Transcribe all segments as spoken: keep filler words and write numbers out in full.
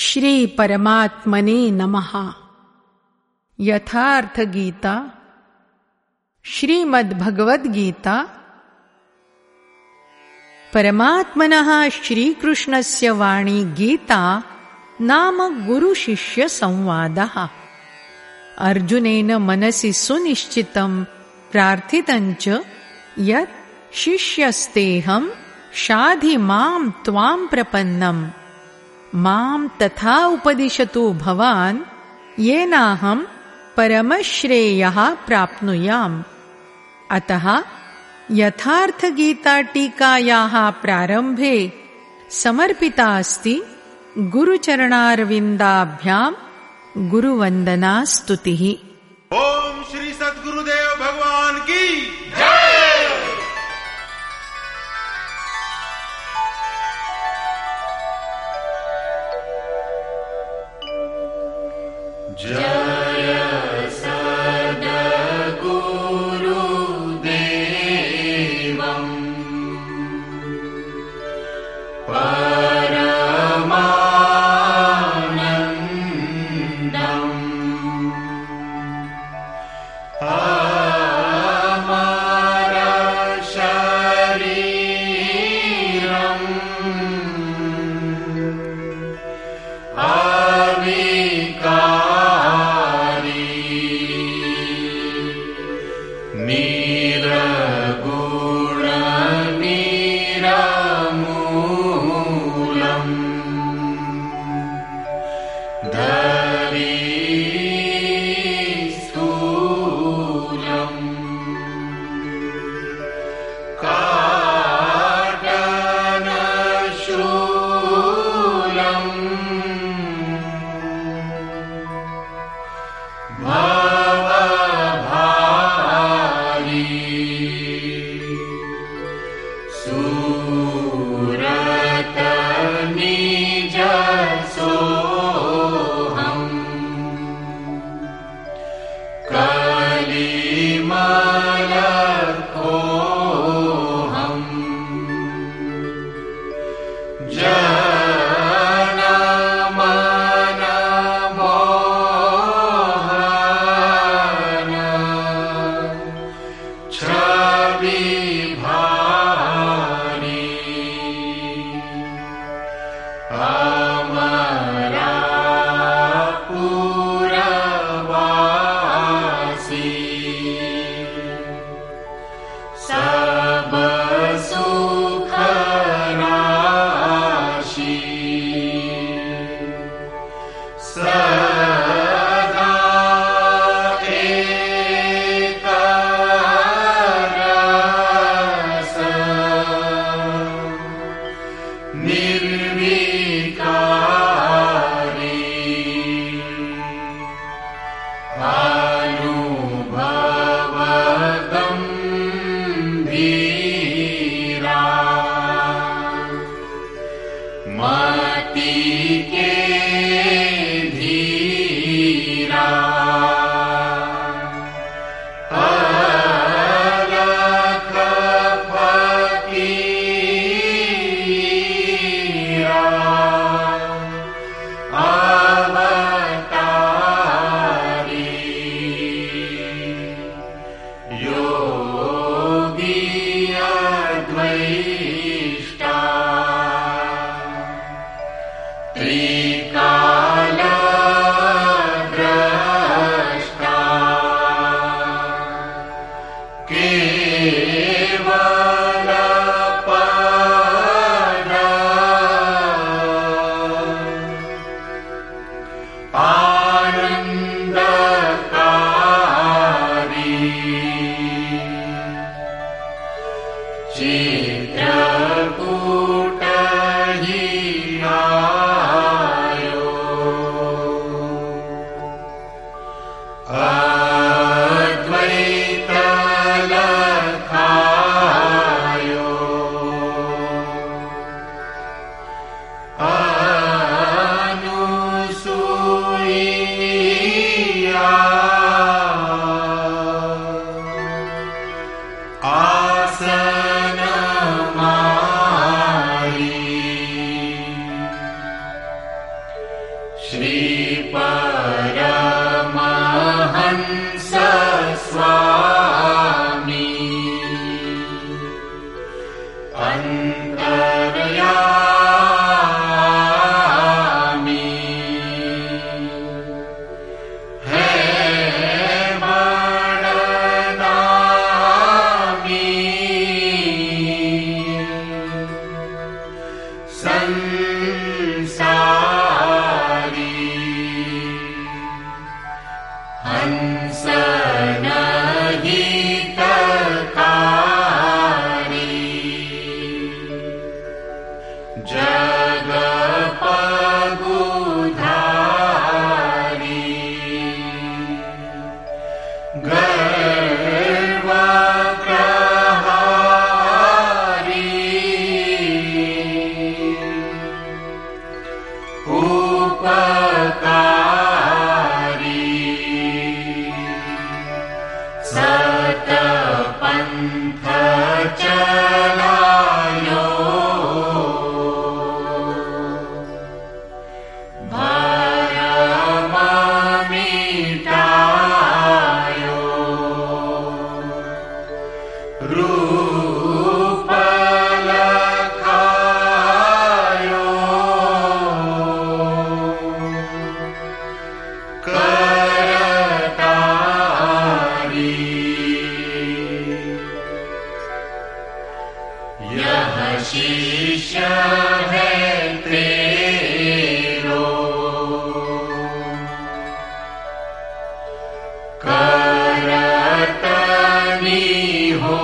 श्री परमात्मने नमः। यथार्थ गीता श्रीमद्भगवद्गीता परमात्मनः श्रीकृष्णस्य वाणी गीता नाम गुरुशिष्य संवादः। अर्जुनेन मनसि सुनिश्चितं प्रार्थितं च यत् शिष्यस्तेऽहं शाधि मां त्वां प्रपन्नम् मां तथा उपदिशतु भवान् येनाहं परमश्रेयः प्राप्नुयाम्। अतः यथार्थगीता टीकायाः प्रारम्भे समर्पिता अस्ति गुरुचरणारविन्दाभ्यां गुरुवन्दना स्तुतिः। ओम श्री सद्गुरुदेव भगवान की जय। जय चित्रकूट ही आ श्री परमहंस स्वामी अंतर्यामी है मणनामी संसारी हंस नहितकारी जगपगुधारी गर्वप्रहारी उपकारी सतपंथ चलायो भरम मिटायो रूप लखायो करतारी यह शिष्य है तेरो करतनी हो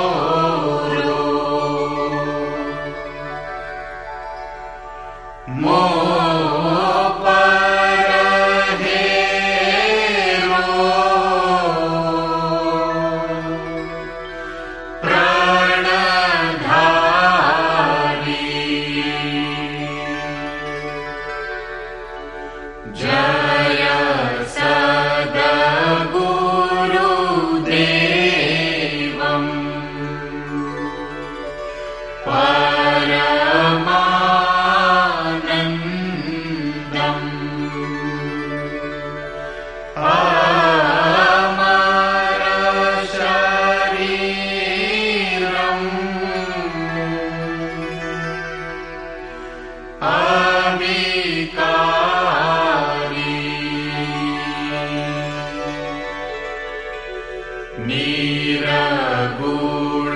मोह पर हेरो प्राणधारी जय सद्गुरुदेवं परमानन्दम् अमर शरीरम् अविकारी निरगुण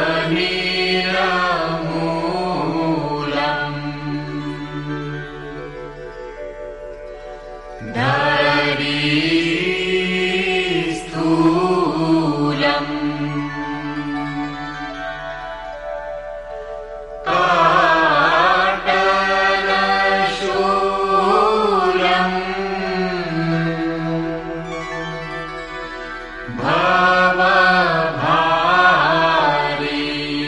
निरमूलम् धरी स्थूलम् काटलशूलम् भवभारी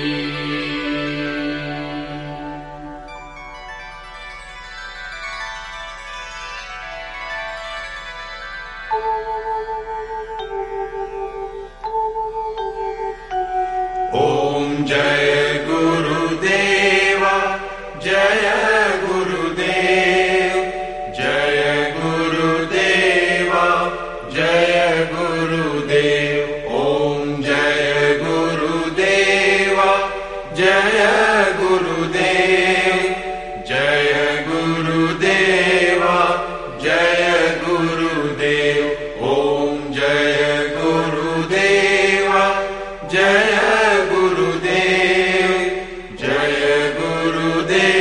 ओम जय गुरुदेव जय गुरुदेव जय गुरुदेव जय गुरुदेव ओम जय गुरुदेव जय गुरुदेव जय गुरुदेव जय गुरुदेव ओम जय गुरुदेव जय गुरुदेव जय गुरुदेव